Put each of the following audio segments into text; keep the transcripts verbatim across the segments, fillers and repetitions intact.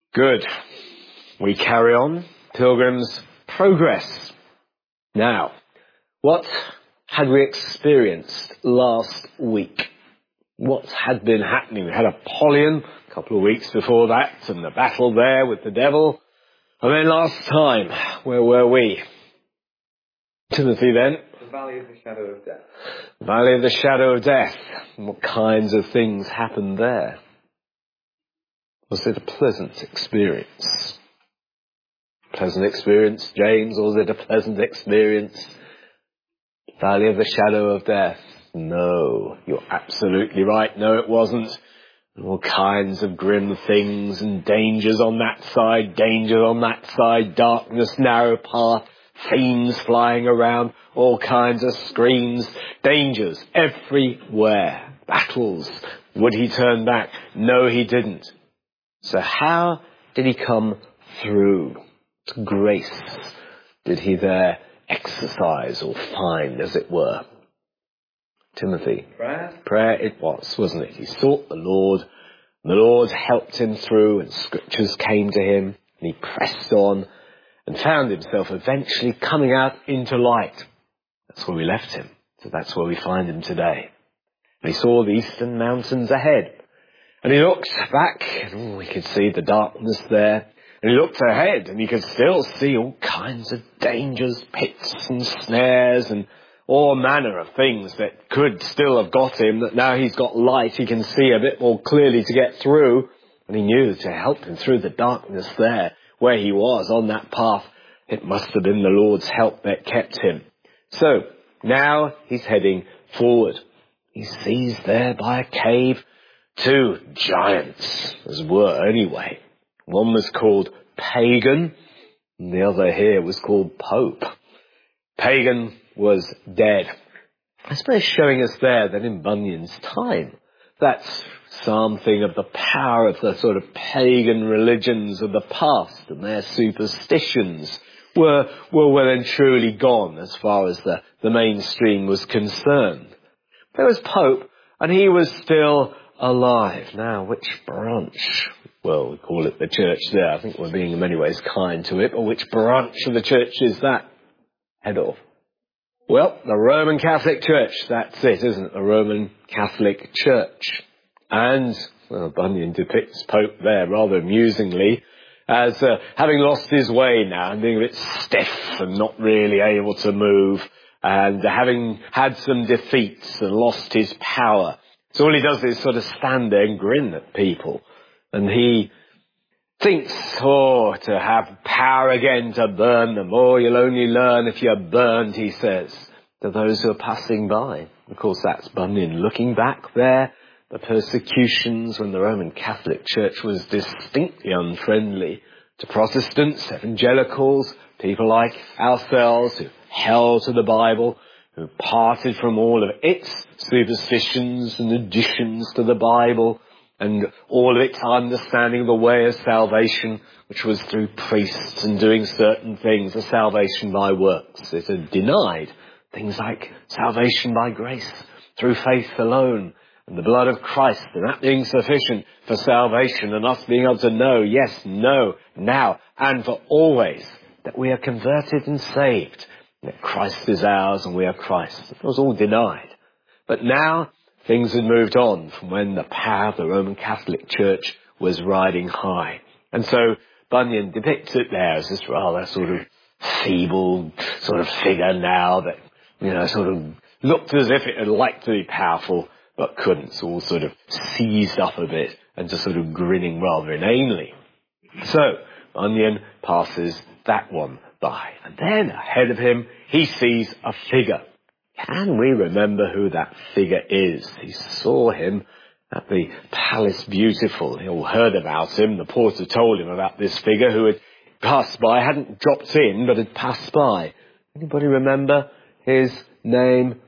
Good. We carry on. Pilgrim's Progress. Now, what had we experienced last week? What had been happening? We had Apollyon a couple of weeks before that, and the battle there with the devil. And then last time, where were we? Timothy then? The Valley of the Shadow of Death. Valley of the Shadow of Death. And what kinds of things happened there? Was it a pleasant experience? Pleasant experience, James? Or was it a pleasant experience? Valley of the Shadow of Death. No, you're absolutely right. No, it wasn't. All kinds of grim things and dangers on that side, dangers on that side, darkness, narrow path, fiends flying around, all kinds of screams, dangers everywhere, battles. Would he turn back? No, he didn't. So how did he come through? What grace did he there exercise or find, as it were? Timothy. Prayer. Prayer it was, wasn't it? He sought the Lord, and the Lord helped him through, and scriptures came to him, and he pressed on, and found himself eventually coming out into light. That's where we left him. So that's where we find him today. And he saw the eastern mountains ahead. And he looked back, and oh, he could see the darkness there. And he looked ahead, and he could still see all kinds of dangers, pits and snares, and all manner of things that could still have got him, that now he's got light, he can see a bit more clearly to get through. And he knew to help him through the darkness there, where he was on that path, it must have been the Lord's help that kept him. So, now he's heading forward. He sees there by a cave two giants, as were anyway. One was called Pagan, and the other here was called Pope. Pagan was dead. I suppose showing us there that in Bunyan's time, that something of the power of the sort of pagan religions of the past and their superstitions were, were well and truly gone as far as the, the mainstream was concerned. There was Pope, and he was still alive. Now, which branch? Well, we call it the church there. I think we're being in many ways kind to it. But which branch of the church is that head of? Well, the Roman Catholic Church. That's it, isn't it? The Roman Catholic Church. And, well, Bunyan depicts Pope there rather amusingly as uh, having lost his way now and being a bit stiff and not really able to move, and having had some defeats and lost his power. So all he does is sort of stand there and grin at people. And he thinks, oh, to have power again to burn them. Oh, you'll only learn if you're burned, he says, to those who are passing by. Of course, that's Bunyan looking back there, the persecutions when the Roman Catholic Church was distinctly unfriendly to Protestants, evangelicals, people like ourselves who held to the Bible, who parted from all of its superstitions and additions to the Bible, and all of its understanding of the way of salvation, which was through priests and doing certain things, a salvation by works. It had denied things like salvation by grace, through faith alone, and the blood of Christ, and that being sufficient for salvation, and us being able to know, yes, no, now, and for always, that we are converted and saved, that Christ is ours and we are Christ's. It was all denied. But now, things had moved on from when the power of the Roman Catholic Church was riding high. And so Bunyan depicts it there as this rather sort of feeble sort of figure now that, you know, sort of looked as if it had liked to be powerful, but couldn't. So all sort of seized up a bit and just sort of grinning rather inanely. So Bunyan passes that one by. And then ahead of him, he sees a figure. Can we remember who that figure is? He saw him at the Palace Beautiful. He all heard about him. The porter told him about this figure who had passed by, hadn't dropped in, but had passed by. Anybody remember his name?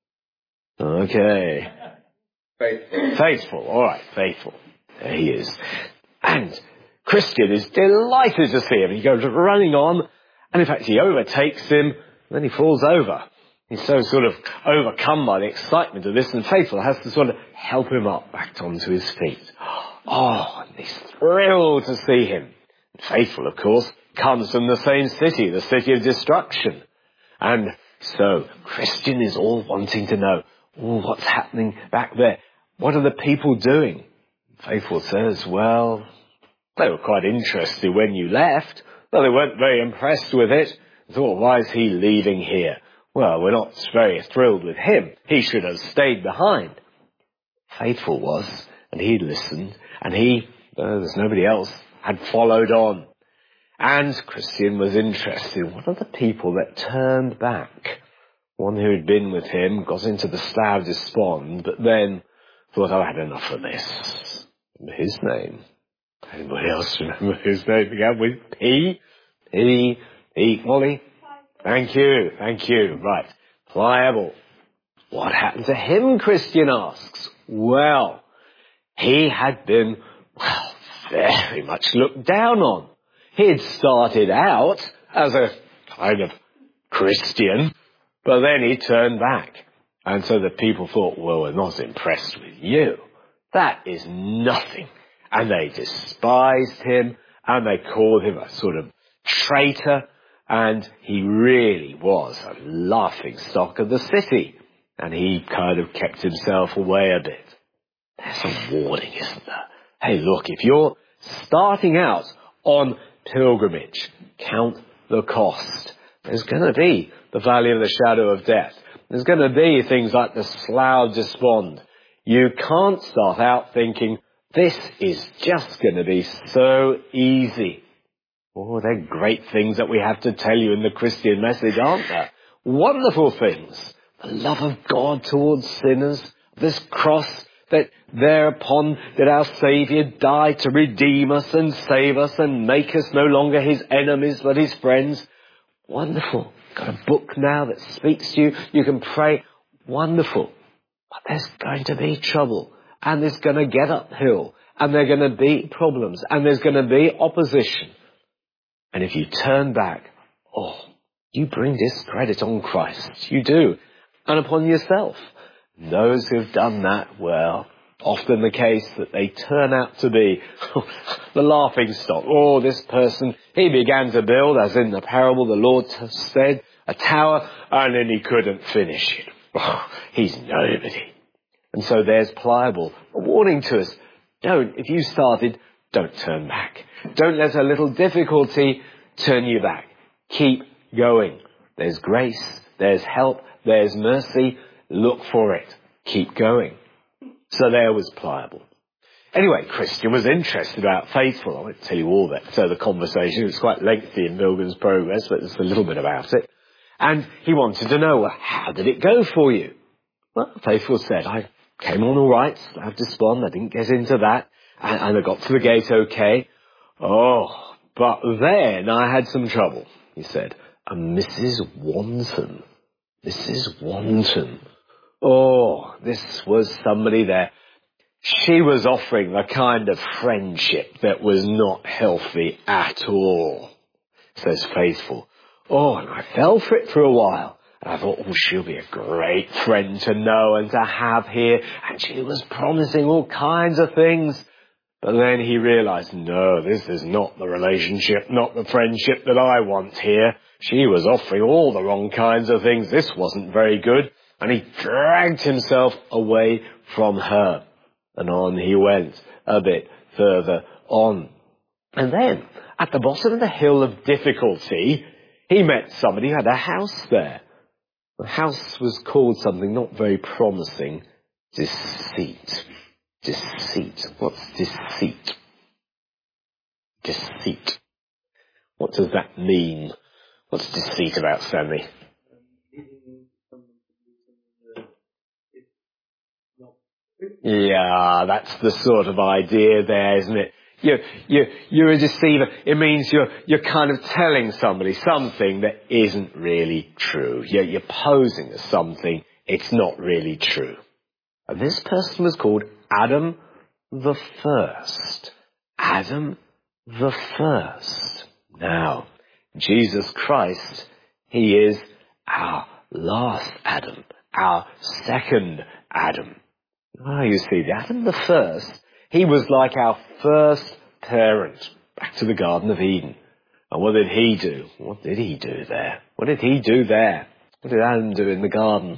Okay. Faithful. Faithful. All right, Faithful. There he is. And Christian is delighted to see him. He goes running on, and in fact he overtakes him, and then he falls over. He's so sort of overcome by the excitement of this, and Faithful has to sort of help him up back onto his feet. Oh, and he's thrilled to see him. Faithful, of course, comes from the same city, the city of destruction. And so Christian is all wanting to know, oh, what's happening back there? What are the people doing? Faithful says, well, they were quite interested when you left, but they weren't very impressed with it. Thought, why is he leaving here? Well, we're not very thrilled with him. He should have stayed behind. Faithful was, and he listened, and he, uh, there's nobody else, had followed on. And Christian was interested. What are the people that turned back? One who had been with him got into the Slough of Despond, but then thought, I've had enough of this. His name. Anybody else remember his name? Began with P? P? P? Molly? Thank you, thank you. Right. Pliable. What happened to him, Christian asks? Well, he had been, well, very much looked down on. He'd started out as a kind of Christian, but then he turned back. And so the people thought, well, we're not impressed with you. That is nothing. And they despised him, and they called him a sort of traitor, and he really was a laughing stock of the city. And he kind of kept himself away a bit. There's a warning, isn't there? Hey, look, if you're starting out on pilgrimage, count the cost. There's going to be the valley of the shadow of death. There's going to be things like the Slough of Despond. You can't start out thinking, this is just going to be so easy. Oh, they're great things that we have to tell you in the Christian message, aren't there? Wonderful things. The love of God towards sinners, this cross that thereupon did our Saviour die to redeem us and save us and make us no longer his enemies but his friends. Wonderful. Got a book now that speaks to you. You can pray. Wonderful. But there's going to be trouble. And it's going to get uphill. And there are going to be problems. And there's going to be opposition. And if you turn back, oh, you bring discredit on Christ. You do. And upon yourself. Those who've done that, well, often the case that they turn out to be the laughing stock. Oh, this person, he began to build, as in the parable the Lord said, a tower, and then he couldn't finish it. Oh, he's nobody. And so there's Pliable, a warning to us. Don't, if you started, don't turn back. Don't let a little difficulty turn you back. Keep going. There's grace, there's help, there's mercy. Look for it. Keep going. So there was Pliable. Anyway, Christian was interested about Faithful. I won't tell you all that. So the conversation was quite lengthy in Pilgrim's Progress, but there's a little bit about it. And he wanted to know, well, how did it go for you? Well, Faithful said, I came on all right. I have to despond. I didn't get into that. And, and I got to the gate okay. Oh, but then I had some trouble, he said. And Missus Wanton. Missus Wanton. Oh, this was somebody there. She was offering the kind of friendship that was not healthy at all, says Faithful. Oh, and I fell for it for a while. And I thought, oh, she'll be a great friend to know and to have here. And she was promising all kinds of things. But then he realized, no, this is not the relationship, not the friendship that I want here. She was offering all the wrong kinds of things. This wasn't very good. And he dragged himself away from her. And on he went a bit further on. And then, at the bottom of the hill of difficulty, he met somebody who had a house there. The house was called something not very promising. Deceit. Deceit. What's deceit? Deceit. What does that mean? What's deceit about, Stanley? Yeah, that's the sort of idea there, isn't it? You're, you're, you're a deceiver. It means you're, you're kind of telling somebody something that isn't really true. You're, you're posing as something, it's not really true. And this person was called Adam the First. Adam the First. Now, Jesus Christ, he is our last Adam, our second Adam. Ah, you see, Adam the First, He was like our first parent back to the Garden of Eden. And what did he do? What did he do there? What did he do there? What did Adam do in the garden?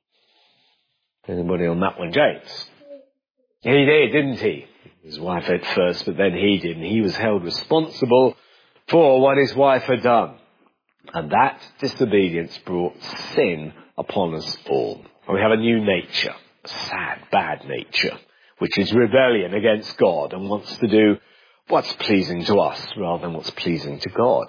Anybody on that one? James? He did, didn't he? His wife at first, but then he did. And he was held responsible for what his wife had done. And that disobedience brought sin upon us all. And we have a new nature, a sad, bad nature, which is rebellion against God and wants to do what's pleasing to us rather than what's pleasing to God.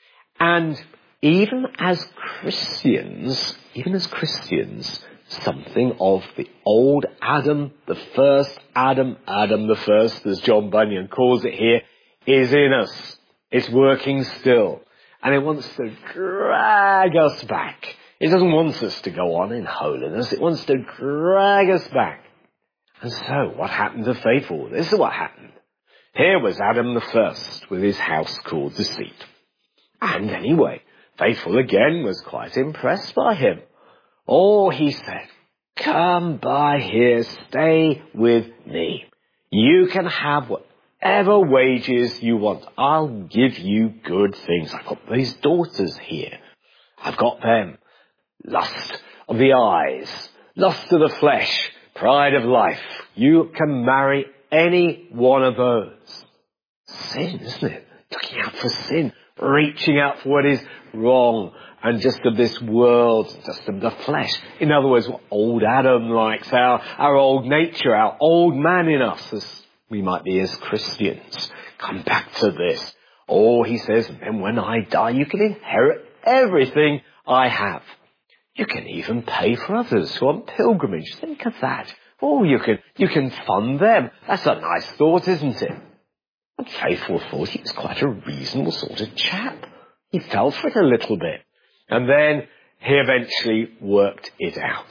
And even as Christians, even as Christians, something of the old Adam, the first Adam, Adam the first, as John Bunyan calls it here, is in us. It's working still. And it wants to drag us back. It doesn't want us to go on in holiness. It wants to drag us back. And so, what happened to faithful? This is what happened. Here was Adam the first with his house called deceit. And anyway, faithful again was quite impressed by him. Oh, he said, come by here, stay with me. You can have whatever wages you want. I'll give you good things. I've got these daughters here. I've got them. Lust of the eyes, lust of the flesh, pride of life. You can marry any one of those. Sin, isn't it? Looking out for sin, reaching out for what is wrong and just of this world, just of the flesh. In other words, what old Adam likes, our, our old nature, our old man in us, as we might be as Christians. Come back to this. Oh, he says, and then when I die, you can inherit everything I have. You can even pay for others who are on pilgrimage. Think of that. Oh, you can, you can fund them. That's a nice thought, isn't it? And Faithful thought he was quite a reasonable sort of chap. He fell for it a little bit. And then he eventually worked it out.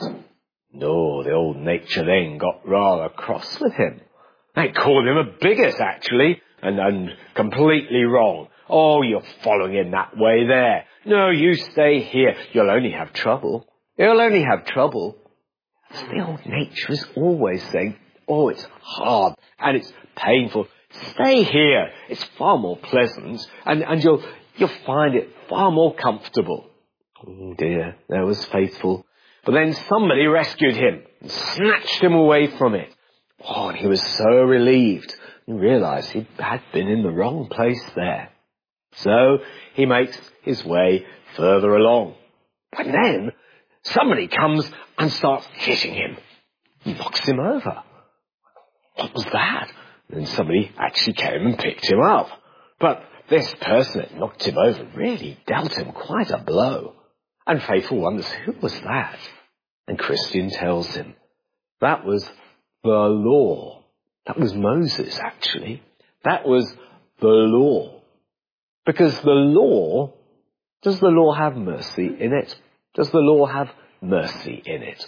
No, the old nature then got rather cross with him. They called him a bigot, actually, and, and completely wrong. Oh, you're following him that way there. No, you stay here. You'll only have trouble. You'll only have trouble. So the old nature is always saying, oh, it's hard and it's painful. Stay here. It's far more pleasant and, and you'll, you'll find it far more comfortable. Oh dear, there was Faithful. But then somebody rescued him and snatched him away from it. Oh, and he was so relieved. He realized he had been in the wrong place there. So he makes his way further along. But then somebody comes and starts hitting him. Knocks him over. What was that? And then somebody actually came and picked him up. But this person that knocked him over really dealt him quite a blow. And Faithful wonders, who was that? And Christian tells him, that was the law. That was Moses, actually. That was the law. Because the law, does the law have mercy in it? Does the law have mercy in it?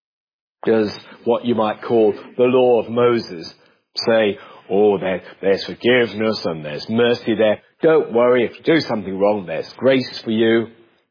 Does what you might call the law of Moses say, oh, there, there's forgiveness and there's mercy there. Don't worry, if you do something wrong, there's grace for you.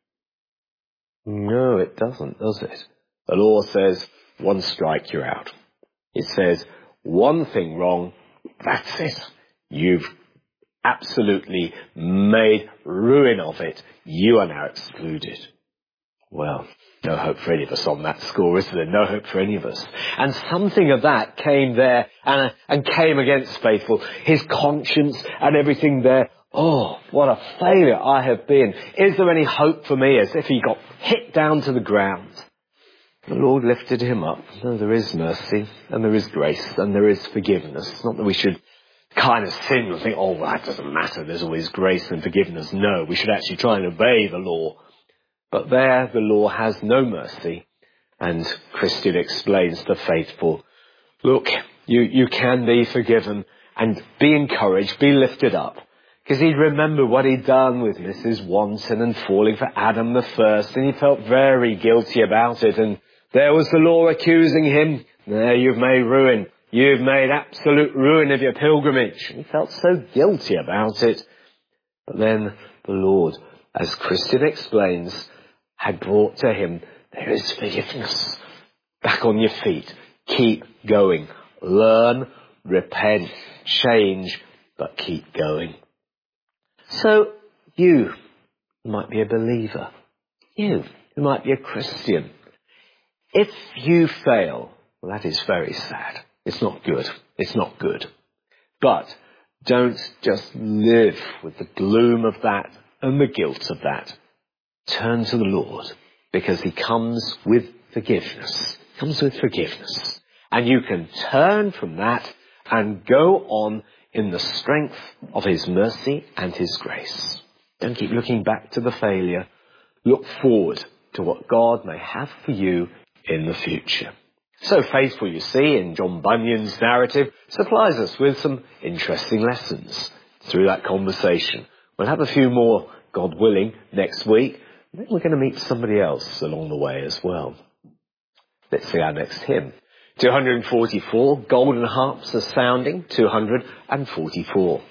No, it doesn't, does it? The law says, one strike, you're out. It says, one thing wrong, that's it. You've absolutely made ruin of it. You are now excluded. Well, no hope for any of us on that score, is there? No hope for any of us. And something of that came there and, and came against Faithful. His conscience and everything there. Oh, what a failure I have been. Is there any hope for me? As if he got hit down to the ground. The Lord lifted him up. No, there is mercy and there is grace and there is forgiveness. Not that we should kind of sin and think, oh, well, that doesn't matter. There's always grace and forgiveness. No, we should actually try and obey the law. But there the law has no mercy. And Christian explains to Faithful, look, you, you can be forgiven and be encouraged, be lifted up. Because he'd remember what he'd done with Missus Wanton and falling for Adam the first, and he felt very guilty about it. And there was the law accusing him. There, you've made ruin. You've made absolute ruin of your pilgrimage. And he felt so guilty about it. But then the Lord, as Christian explains, had brought to him, there is forgiveness. Back on your feet. Keep going. Learn repent, change, but keep going. So you might be a believer. You who might be a Christian. If you fail, well, that is very sad. It's not good. It's not good. But don't just live with the gloom of that and the guilt of that. Turn to the Lord, because he comes with forgiveness. Comes with forgiveness. And you can turn from that and go on in the strength of his mercy and his grace. Don't keep looking back to the failure. Look forward to what God may have for you in the future. So Faithful, you see, in John Bunyan's narrative, supplies us with some interesting lessons through that conversation. We'll have a few more, God willing, next week. Then we're going to meet somebody else along the way as well. Let's see our next hymn. two hundred forty-four, Golden Harps are sounding, two hundred forty-four.